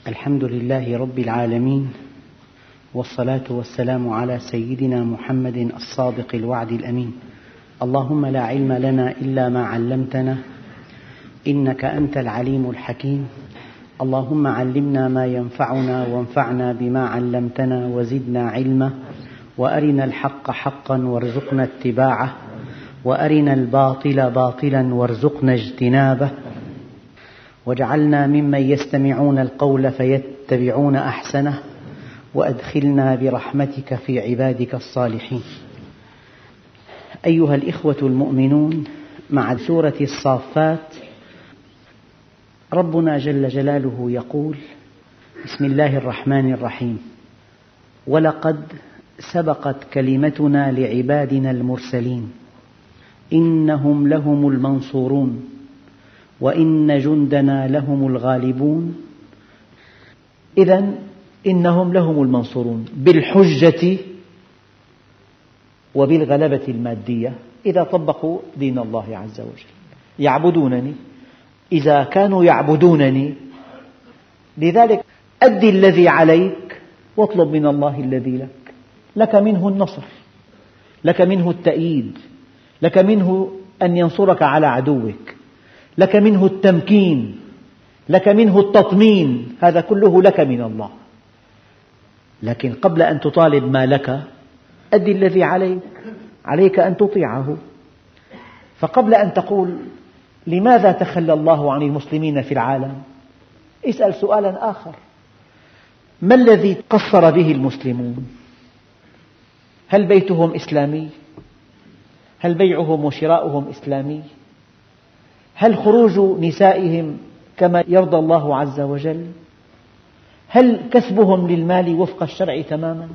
الحمد لله رب العالمين، والصلاة والسلام على سيدنا محمد الصادق الوعد الأمين. اللهم لا علم لنا إلا ما علمتنا إنك أنت العليم الحكيم. اللهم علمنا ما ينفعنا وانفعنا بما علمتنا وزدنا علما، وأرنا الحق حقا وارزقنا اتباعه، وأرنا الباطل باطلا وارزقنا اجتنابه، واجعلنا ممن يستمعون القول فيتبعون أحسنه، وأدخلنا برحمتك في عبادك الصالحين. أيها الإخوة المؤمنون، مع سورة الصافات ربنا جل جلاله يقول: بسم الله الرحمن الرحيم، ولقد سبقت كلمتنا لعبادنا المرسلين إنهم لهم المنصورون وإن جندنا لهم الغالبون. إذن إنهم لهم المنصورون بالحجة وبالغلبة المادية إذا طبقوا دين الله عز وجل. يعبدونني، إذا كانوا يعبدونني، لذلك أد الذي عليك واطلب من الله الذي لك. لك منه النصر، لك منه التأييد، لك منه أن ينصرك على عدوك، لك منه التمكين، لك منه التطمين، هذا كله لك من الله. لكن قبل أن تطالب ما لك أد الذي عليك، عليك أن تطيعه. فقبل أن تقول لماذا تخلى الله عن المسلمين في العالم، اسأل سؤالا آخر: ما الذي قصر به المسلمون؟ هل بيتهم إسلامي؟ هل بيعهم وشراؤهم إسلامي؟ هل خروج نسائهم كما يرضى الله عز وجل؟ هل كسبهم للمال وفق الشرع تماما؟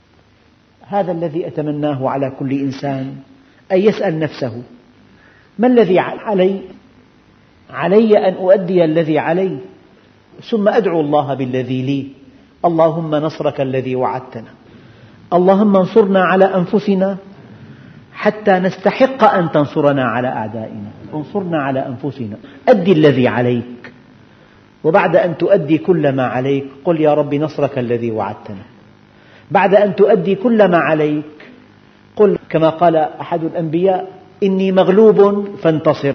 هذا الذي أتمناه على كل إنسان، أن يسأل نفسه: ما الذي علي؟ علي أن أؤدي الذي علي، ثم أدعو الله بالذي لي. اللهم نصرك الذي وعدتنا، اللهم انصرنا على أنفسنا حتى نستحق أن تنصرنا على أعدائنا. انصرنا على أنفسنا، أد الذي عليك، وبعد أن تؤدي كل ما عليك قل يا رب نصرك الذي وعدتنا. بعد أن تؤدي كل ما عليك قل كما قال أحد الأنبياء: إني مغلوب فانتصر،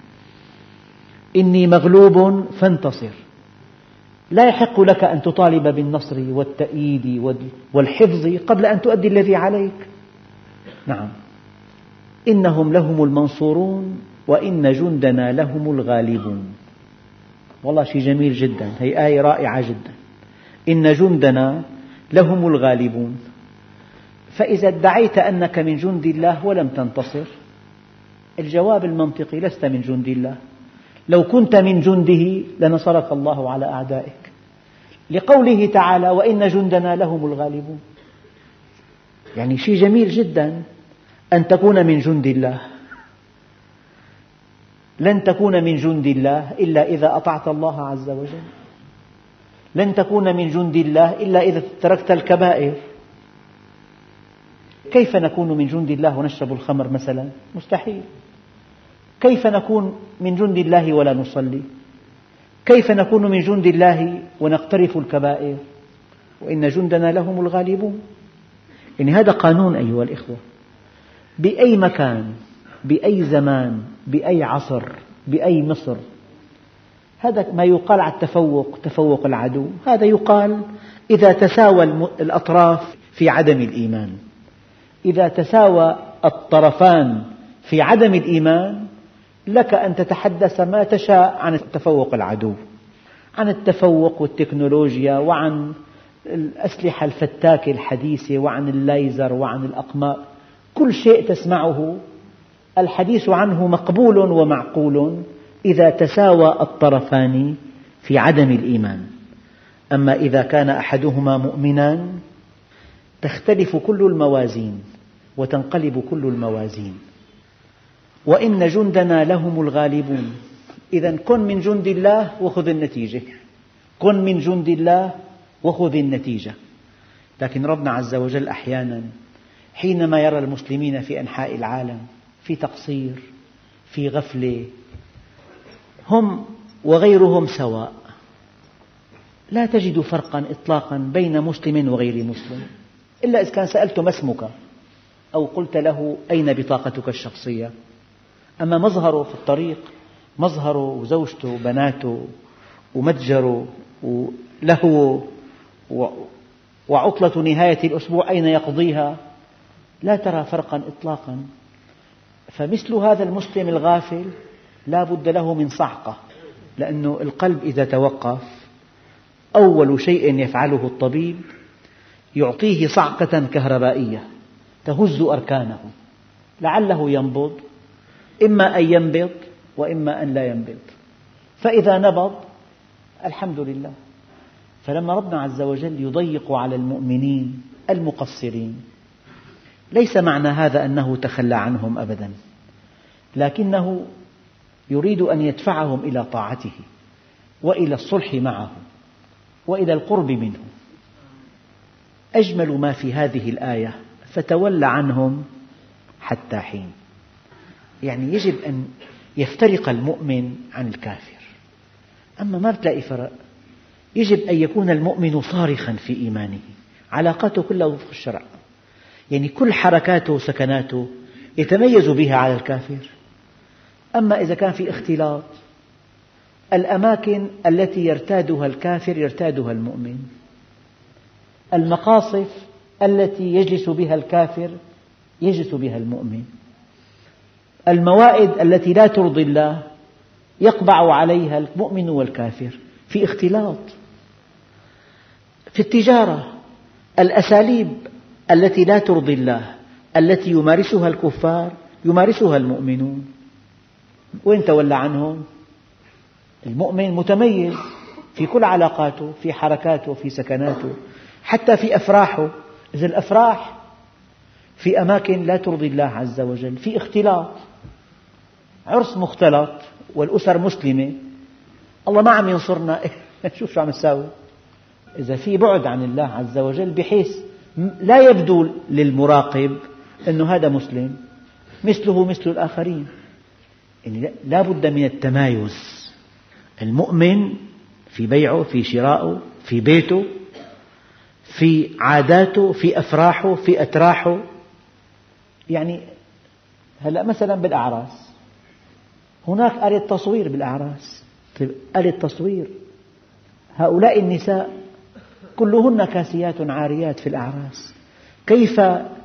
إني مغلوب فانتصر. لا يحق لك أن تطالب بالنصر والتأييد والحفظ قبل أن تؤدي الذي عليك. نعم، إنهم لهم المنصورون وإن جندنا لهم الغالبون. والله شيء جميل جدا، هي آية رائعة جدا. إن جندنا لهم الغالبون. فإذا ادعيت أنك من جند الله ولم تنتصر، الجواب المنطقي: لست من جند الله. لو كنت من جنده لنصرك الله على أعدائك، لقوله تعالى: وإن جندنا لهم الغالبون. يعني شيء جميل جدا أن تكون من جند الله. لن تكون من جند الله إلا إذا أطعت الله عز وجل. لن تكون من جند الله إلا إذا تركت الكبائر. كيف نكون من جند الله ونشرب الخمر مثلا؟ مستحيل. كيف نكون من جند الله ولا نصلي؟ كيف نكون من جند الله ونقترف الكبائر؟ وإن جندنا لهم الغالبون. يعني هذا قانون أيها الإخوة، بأي مكان، بأي زمان، بأي عصر، بأي مصر. هذا ما يقال على التفوق، تفوق العدو. هذا يقال إذا تساوى الأطراف في عدم الإيمان. إذا تساوى الطرفان في عدم الإيمان لك أن تتحدث ما تشاء عن تفوق العدو، عن التفوق والتكنولوجيا، وعن الأسلحة الفتاكة الحديثة، وعن الليزر، وعن الأقمار. كل شيء تسمعه الحديث عنه مقبول ومعقول إذا تساوى الطرفان في عدم الإيمان. أما إذا كان أحدهما مؤمنا تختلف كل الموازين وتنقلب كل الموازين. وإن جندنا لهم الغالبون. إذن كن من جند الله وخذ النتيجة، كن من جند الله وخذ النتيجة. لكن ربنا عز وجل أحيانا حينما يرى المسلمين في أنحاء العالم في تقصير، في غفلة، هم وغيرهم سواء، لا تجد فرقا إطلاقا بين مسلم وغير مسلم، إلا إذا كان سألته ما اسمك أو قلت له أين بطاقتك الشخصية. أما مظهره في الطريق، مظهره وزوجته وبناته ومتجره ولهو وعطلة نهاية الأسبوع أين يقضيها، لا ترى فرقا إطلاقا. فمثل هذا المسلم الغافل لا بد له من صعقة، لأن القلب إذا توقف أول شيء يفعله الطبيب يعطيه صعقة كهربائية تهز أركانه لعله ينبض، إما أن ينبض وإما أن لا ينبض، فإذا نبض الحمد لله. فلما ربنا عز وجل يضيق على المؤمنين المقصرين ليس معنى هذا أنه تخلى عنهم أبدا، لكنه يريد أن يدفعهم إلى طاعته وإلى الصلح معه وإلى القرب منه. أجمل ما في هذه الآية فتول عنهم حتى حين، يعني يجب أن يفترق المؤمن عن الكافر. أما ما بتلاقي فرق، يجب أن يكون المؤمن صارخا في إيمانه، علاقاته كلها وفق الشرع، يعني كل حركاته وسكناته يتميز بها على الكافر. أما إذا كان في اختلاط، الأماكن التي يرتادها الكافر يرتادها المؤمن، المقاصف التي يجلس بها الكافر يجلس بها المؤمن، الموائد التي لا ترضي الله يقبع عليها المؤمن والكافر، في اختلاط. في التجارة الأساليب التي لا ترضي الله التي يمارسها الكفار يمارسها المؤمنون. وين تولى عنهم؟ المؤمن متميز في كل علاقاته، في حركاته، في سكناته، حتى في أفراحه. إذا الأفراح في أماكن لا ترضي الله عز وجل، في اختلاط، عرس مختلط والأسر مسلمة، الله ما عم ينصرنا شوف شو عم نساوي. إذا في بعد عن الله عز وجل بحيث لا يبدو للمراقب أنه هذا مسلم مثله مثل الآخرين، يعني لا بد من التمايز. المؤمن في بيعه، في شرائه، في بيته، في عاداته، في أفراحه، في أتراحه. يعني هلأ مثلا بالأعراس هناك آلة تصوير بالأعراس. طيب آلة تصوير، هؤلاء النساء كلهن كاسيات عاريات في الأعراس، كيف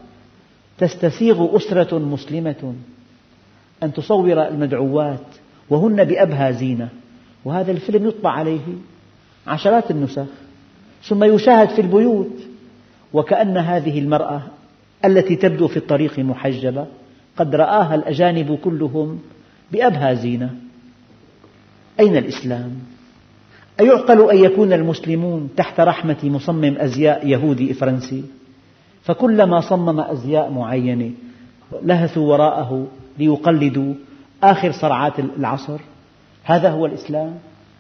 تستسيغ أسرة مسلمة أن تصور المدعوات وهن بأبهى زينة، وهذا الفيلم يطبع عليه عشرات النسخ ثم يشاهد في البيوت، وكأن هذه المرأة التي تبدو في الطريق محجبة قد رآها الأجانب كلهم بأبهى زينة. أين الإسلام؟ أيعقل أن يكون المسلمون تحت رحمة مصمم أزياء يهودي فرنسي، فكلما صمم أزياء معينة لهثوا وراءه ليقلدوا آخر صرعات العصر؟ هذا هو الإسلام؟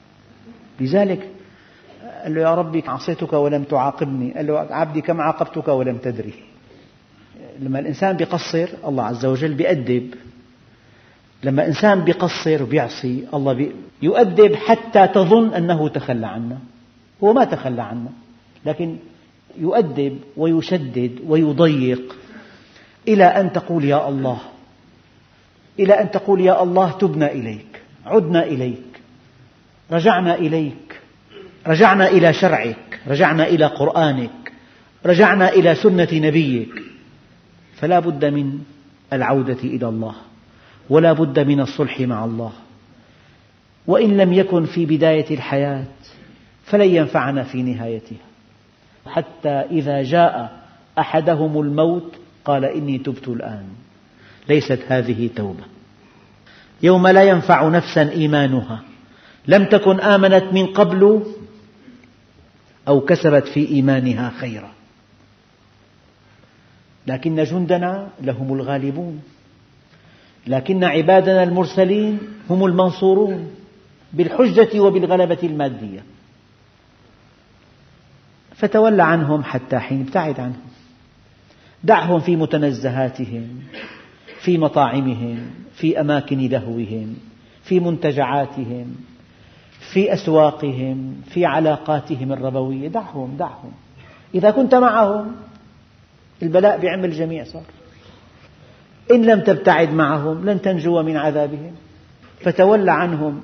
لذلك قال له يا ربي عصيتك ولم تعاقبني، قال له عبدي كم عاقبتك ولم تدري. لما الإنسان بيقصر الله عز وجل بيأدب، لما إنسان بيقصر وبيعصي الله يؤدب حتى تظن أنه تخلى عنا، هو ما تخلى عنا، لكن يؤدب ويشدد ويضيق إلى أن تقول يا الله، إلى أن تقول يا الله تبنا إليك، عدنا إليك، رجعنا إليك، رجعنا إلى شرعك، رجعنا إلى قرآنك، رجعنا إلى سنة نبيك. فلا بد من العودة إلى الله، ولا بد من الصلح مع الله، وإن لم يكن في بداية الحياة فلن ينفعنا في نهايتها. حتى إذا جاء أحدهم الموت قال إني تبت الآن. ليست هذه توبة. يوم لا ينفع نفسا إيمانها لم تكن آمنت من قبل أو كسبت في إيمانها خيرا. لكن جندنا لهم الغالبون، لكن عبادنا المرسلين هم المنصورون بالحجة وبالغلبة المادية. فتول عنهم حتى حين، ابتعد عنهم، دعهم في متنزهاتهم، في مطاعمهم، في أماكن لهوهم، في منتجعاتهم، في أسواقهم، في علاقاتهم الربوية. دعهم. إذا كنت معهم البلاء بعم الجميع صار. إن لم تبتعد معهم لن تنجو من عذابهم. فتول عنهم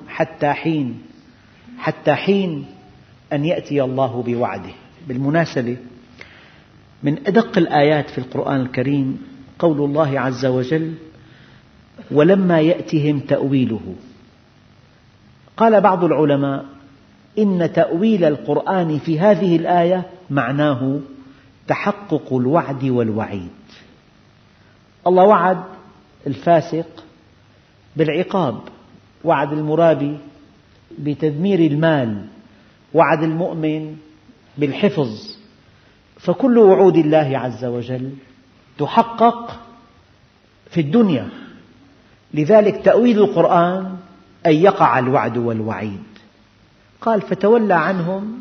حتى حين أن يأتي الله بوعده. بالمناسبة، من أدق الآيات في القرآن الكريم قول الله عز وجل: ولما يأتهم تأويله. قال بعض العلماء: إن تأويل القرآن في هذه الآية معناه تحقق الوعد والوعيد. الله وعد الفاسق بالعقاب، وعد المرابي بتدمير المال، وعد المؤمن بالحفظ. فكل وعود الله عز وجل تحقق في الدنيا. لذلك تأويل القرآن أن يقع الوعد والوعيد. قال: فتولى عنهم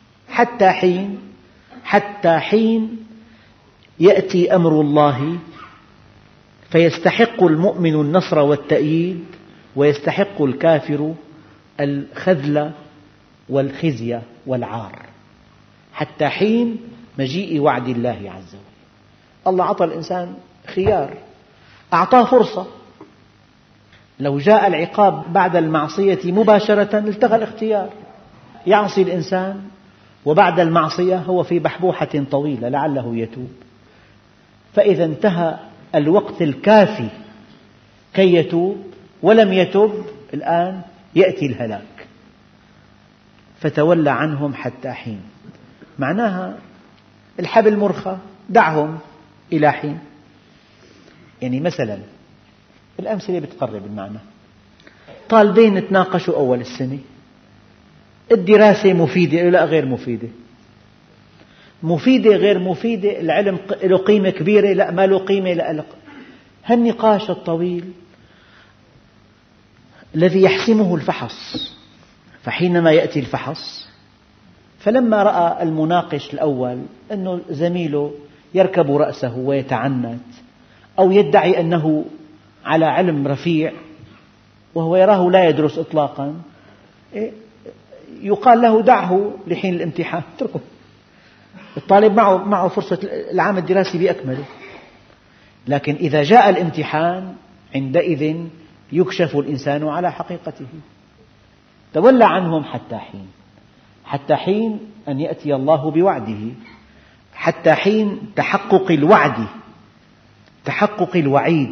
حتى حين يأتي أمر الله فيستحق المؤمن النصر والتأييد، ويستحق الكافر الخذل والخزي والعار. حتى حين مجيء وعد الله عز وجل. الله أعطى الإنسان خيار، أعطاه فرصة. لو جاء العقاب بعد المعصية مباشرة التغى الاختيار. يعصي الإنسان وبعد المعصية هو في بحبوحة طويلة لعله يتوب، فإذا انتهى الوقت الكافي كي يتوب ولم يتب، الآن يأتي الهلاك. فتولى عنهم حتى حين، معناها الحبل مرخى، دعهم إلى حين. يعني مثلا الأمثلة بتقرب المعنى. طالبين تناقشوا أول السنة، الدراسة مفيدة لا غير مفيدة، مفيدة غير مفيدة، العلم له قيمة كبيرة لا ما له قيمة، لا. هالنقاش الطويل الذي يحسمه الفحص. فحينما يأتي الفحص، فلما رأى المناقش الأول أن زميله يركب رأسه ويتعنت أو يدعي أنه على علم رفيع وهو يراه لا يدرس إطلاقا، يقال له: دعه لحين الامتحان، اتركه. الطالب معه فرصة العام الدراسي بأكمله. لكن إذا جاء الامتحان عندئذ يكشف الإنسان على حقيقته. تولى عنهم حتى حين أن يأتي الله بوعده، حتى حين تحقق الوعد، تحقق الوعيد.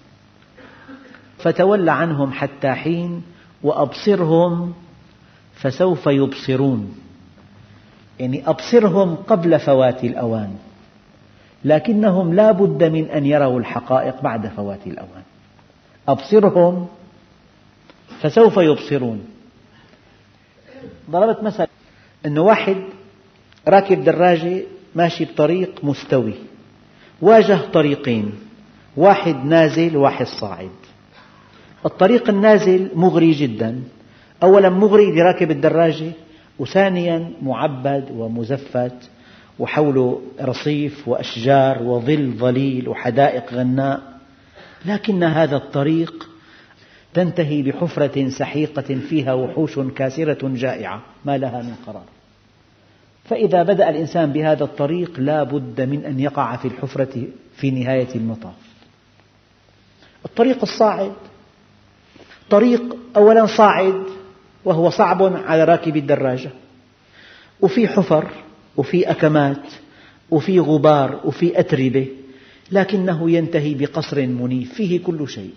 فتولى عنهم حتى حين وأبصرهم فسوف يبصرون. يعني أبصرهم قبل فوات الأوان، لكنهم لا بد من أن يروا الحقائق بعد فوات الأوان. أبصرهم فسوف يبصرون. ضربت مثل أنه واحد راكب دراجة ماشي بطريق مستوي، واجه طريقين، واحد نازل وواحد صاعد. الطريق النازل مغري جدا، أولا مغري لراكب الدراجة، وثانيا معبد ومزفت وحوله رصيف وأشجار وظل ظليل وحدائق غناء. لكن هذا الطريق تنتهي بحفرة سحيقة فيها وحوش كاسرة جائعة ما لها من قرار. فإذا بدأ الإنسان بهذا الطريق لا بد من أن يقع في الحفرة في نهاية المطاف. الطريق الصاعد طريق أولا صاعد وهو صعب على راكب الدراجة، وفي حفر وفي أكمات وفي غبار وفي أتربة، لكنه ينتهي بقصر منيف فيه كل شيء.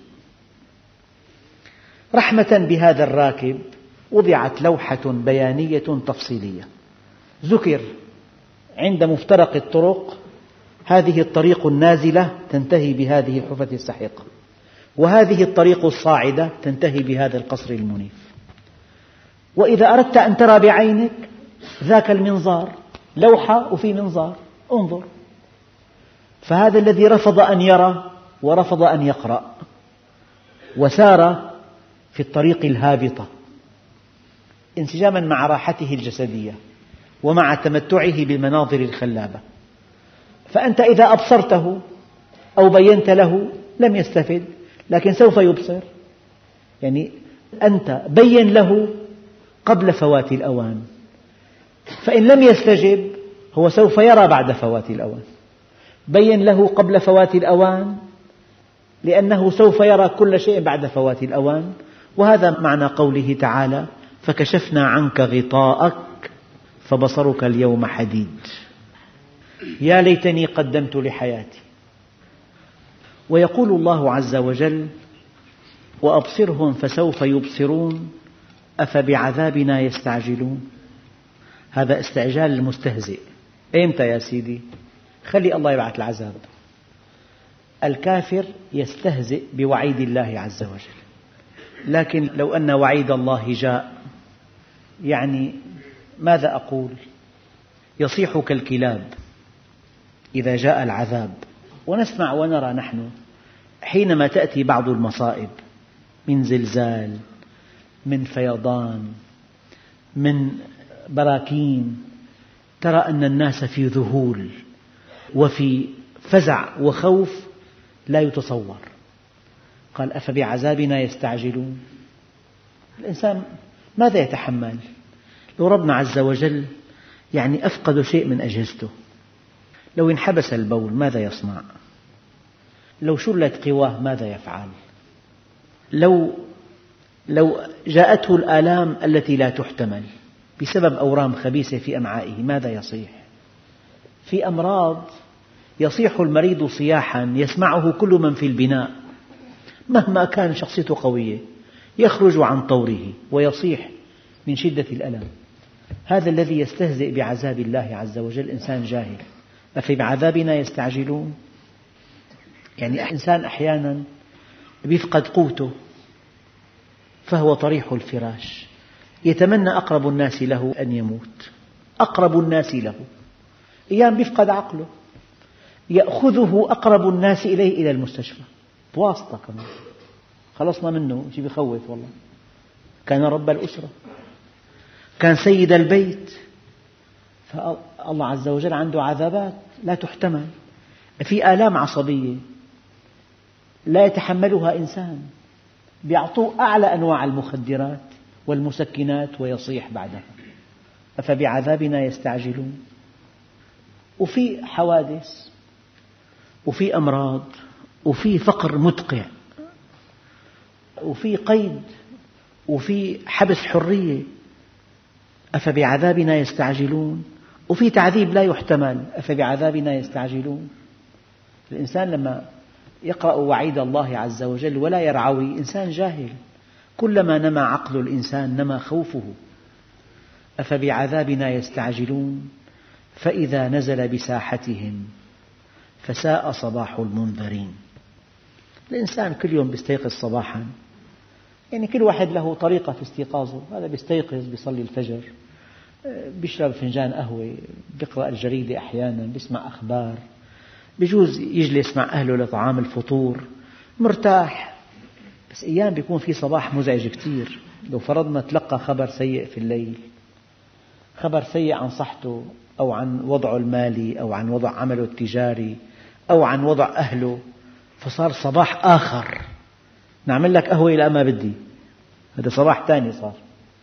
رحمة بهذا الراكب وضعت لوحة بيانية تفصيلية، ذكر عند مفترق الطرق هذه الطريق النازلة تنتهي بهذه الحفرة السحيقة، وهذه الطريق الصاعدة تنتهي بهذا القصر المنيف. وإذا أردت أن ترى بعينك ذاك المنظار، لوحة وفي منظار، انظر. فهذا الذي رفض أن يرى ورفض أن يقرأ وسار في الطريق الهابطة انسجاما مع راحته الجسدية ومع تمتعه بالمناظر الخلابة. فأنت إذا أبصرته أو بينت له لم يستفد، لكن سوف يبصر. يعني أنت بين له قبل فوات الأوان، فإن لم يستجب هو سوف يرى بعد فوات الأوان. بين له قبل فوات الأوان لأنه سوف يرى كل شيء بعد فوات الأوان. وهذا معنى قوله تعالى: فكشفنا عنك غطاءك فبصرك اليوم حديد. يا ليتني قدمت لحياتي. ويقول الله عز وجل: وأبصرهم فسوف يبصرون أفبعذابنا يستعجلون. هذا استعجال المستهزئ. إمتى يا سيدي؟ خلي الله يبعث العذاب. الكافر يستهزئ بوعيد الله عز وجل، لكن لو أن وعيد الله جاء، يعني ماذا أقول؟ يصيح كالكلاب إذا جاء العذاب. ونسمع ونرى نحن حينما تأتي بعض المصائب من زلزال، من فيضان، من براكين، ترى أن الناس في ذهول وفي فزع وخوف لا يتصور. قال: أفبعذابنا يستعجلون. الإنسان ماذا يتحمل؟ لو ربنا عز وجل يعني أفقد شيء من أجهزته، لو انحبس البول ماذا يصنع؟ لو شلت قواه ماذا يفعل؟ لو جاءته الآلام التي لا تحتمل بسبب أورام خبيثة في أمعائه ماذا يصيح؟ في أمراض يصيح المريض صياحا يسمعه كل من في البناء، مهما كان شخصيته قوية يخرج عن طوره ويصيح من شدة الألم. هذا الذي يستهزئ بعذاب الله عز وجل إنسان جاهل. أفبعذابنا يستعجلون. يعني إنسان أحيانا يفقد قوته فهو طريح الفراش، يتمنى أقرب الناس له أن يموت، أقرب الناس له. أيام يفقد عقله يأخذه أقرب الناس إليه إلى المستشفى بواسطة كمان. خلصنا منه، شيء بخوف والله. كان رب الأسرة، كان سيد البيت، فالله عز وجل عنده عذابات لا تحتمل. في آلام عصبية لا يتحملها إنسان، يعطوه أعلى أنواع المخدرات والمسكنات ويصيح بعدها. أفبعذابنا يستعجلون. وفي حوادث وفي أمراض وفي فقر مدقع وفي قيد وفي حبس حرية. أفبعذابنا يستعجلون. وفي تعذيب لا يحتمل. أفبعذابنا يستعجلون. الإنسان لما يقرأ وعيد الله عز وجل ولا يرعوي إنسان جاهل. كلما نمى عقل الإنسان نمى خوفه. أفبعذابنا يستعجلون فإذا نزل بساحتهم فساء صباح المنذرين. الإنسان كل يوم يستيقظ صباحا، يعني كل واحد له طريقة في استيقاظه. هذا يستيقظ بيصلي الفجر، بيشرب فنجان قهوة، بيقرأ الجريدة، أحيانا بيسمع أخبار، بيجوز يجلس مع أهله لطعام الفطور، مرتاح. بس أيام بيكون في صباح مزعج كثير. لو فرضنا تلقى خبر سيء في الليل، خبر سيء عن صحته أو عن وضعه المالي أو عن وضع عمله التجاري أو عن وضع أهله، فصار صباح آخر. نعمل لك قهوة؟ لا ما بدي، هذا صباح ثاني صار.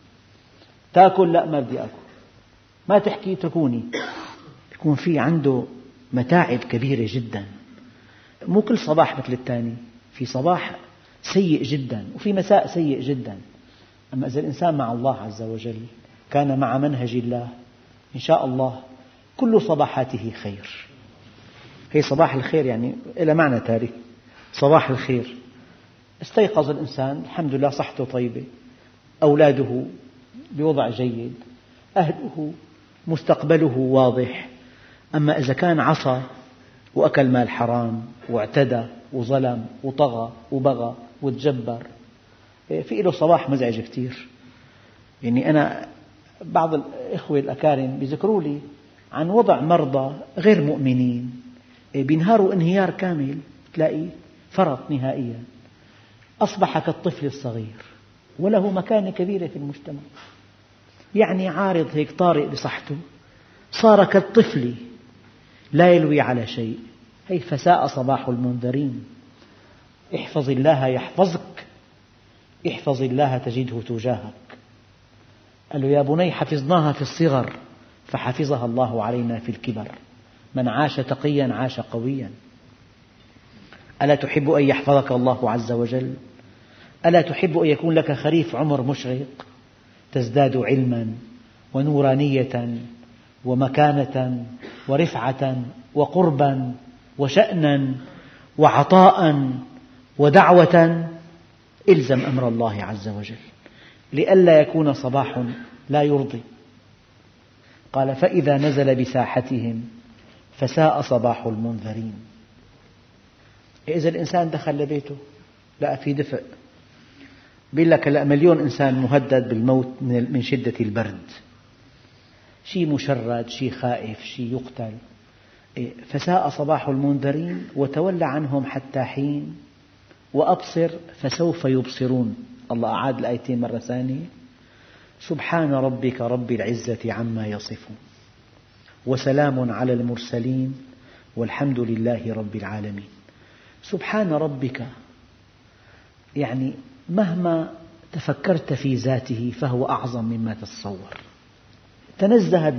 تأكل؟ لا ما بدي أكل. ما تحكي؟ تكوني. يكون في عنده متاعب كبيرة جدا. مو كل صباح مثل الثاني، في صباح سيء جدا وفي مساء سيء جدا. أما إذا الإنسان مع الله عز وجل كان مع منهج الله، إن شاء الله كل صباحاته خير. هي صباح الخير يعني إلى معنى تاريخي. صباح الخير، استيقظ الإنسان الحمد لله صحته طيبة، أولاده بوضع جيد، أهله مستقبله واضح. أما إذا كان عصى وأكل مال حرام واعتدى وظلم وطغى وبغى وتجبر، في له صباح مزعج كثير. يعني أنا بعض الإخوة الأكارم بيذكروا لي عن وضع مرضى غير مؤمنين بينهاروا انهيار كامل، تلاقي فرط نهائيا، أصبح كالطفل الصغير وله مكانة كبيرة في المجتمع. يعني عارض هيك طارئ بصحته، صار كالطفل لا يلوي على شيء. هي فساء صباح المنذرين. احفظ الله يحفظك، احفظ الله تجده تجاهك. قال له: يا بني حفظناها في الصغر فحفظها الله علينا في الكبر، من عاش تقيا عاش قويا. ألا تحب أن يحفظك الله عز وجل؟ ألا تحب أن يكون لك خريف عمر مشرق تزداد علما ونورانية ومكانة ورفعة وقربا وشأنا وعطاء ودعوة؟ إلزم أمر الله عز وجل لئلا يكون صباح لا يرضي. قال: فإذا نزل بساحتهم فساء صباح المنذرين. إذا الإنسان دخل لبيته لقى في دفء، بيقول لك هلأ مليون إنسان مهدد بالموت من شدة البرد، شيء مشرد، شيء خائف، شيء يقتل. فساء صباح المنذرين وتولى عنهم حتى حين وأبصر فسوف يبصرون. الله أعاد الآيتين مرة ثانية: سبحان ربك رب العزة عما يصفون وسلام على المرسلين والحمد لله رب العالمين. سبحان ربك يعني مهما تفكرت في ذاته فهو أعظم مما تتصور. تنزهت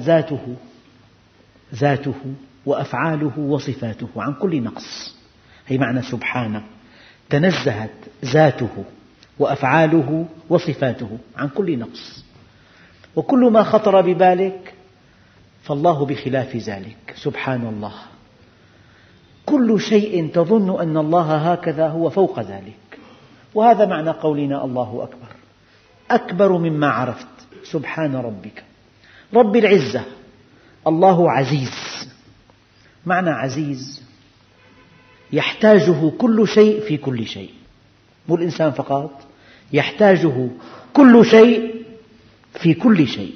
ذاته وأفعاله وصفاته عن كل نقص، هي معنى سبحانه. تنزهت ذاته وأفعاله وصفاته عن كل نقص، وكل ما خطر ببالك فالله بخلاف ذلك. سبحان الله، كل شيء تظن أن الله هكذا هو فوق ذلك. وهذا معنى قولنا الله أكبر، أكبر مما عرفت. سبحان ربك رب العزة. الله عزيز، معنى عزيز يحتاجه كل شيء في كل شيء، مو الإنسان فقط، يحتاجه كل شيء في كل شيء.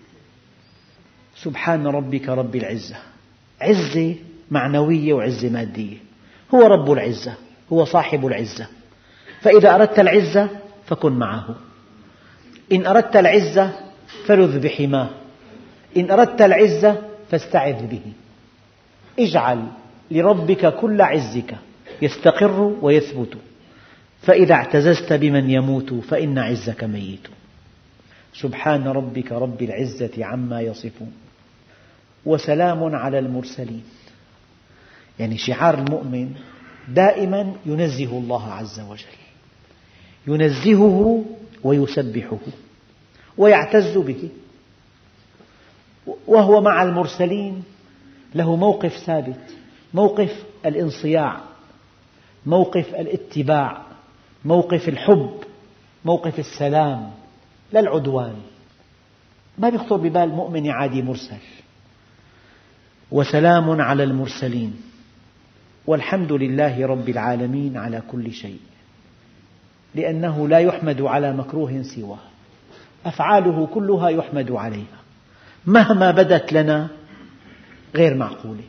سبحان ربك رب العزة، عزة معنوية وعزة مادية. هو رب العزة، هو صاحب العزة، فإذا أردت العزة فكن معه، إن أردت العزة فلذ بحماه، إن أردت العزة فاستعذ به. اجعل لربك كل عزك يستقر ويثبت، فإذا اعتززت بمن يموت فإن عزك ميت. سبحان ربك رب العزة عما يصفون وسلام على المرسلين. يعني شعار المؤمن دائما ينزه الله عز وجل، ينزهه ويسبحه ويعتز به، وهو مع المرسلين له موقف ثابت، موقف الانصياع، موقف الاتباع، موقف الحب، موقف السلام لا العدوان. ما يخطر ببال مؤمن يعادي مرسل. وسلام على المرسلين والحمد لله رب العالمين على كل شيء، لأنه لا يحمد على مكروه سواه، أفعاله كلها يحمد عليها مهما بدت لنا غير معقولة.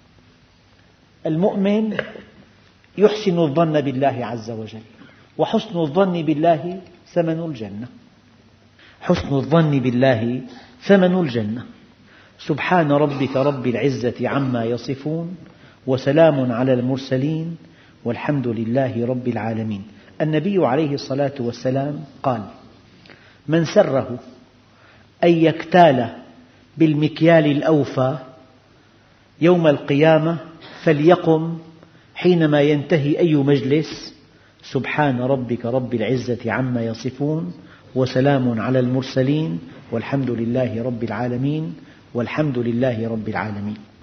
المؤمن يحسن الظن بالله عز وجل، وحسن الظن بالله ثمن الجنة. حسن الظن بالله ثمن الجنة. سبحان ربك رب العزة عما يصفون وسلام على المرسلين والحمد لله رب العالمين. النبي عليه الصلاة والسلام قال: من سره أن يكتال بالمكيال الأوفى يوم القيامة فليقم حينما ينتهي أي مجلس: سبحان ربك رب العزة عما يصفون وسلام على المرسلين والحمد لله رب العالمين والحمد لله رب العالمين.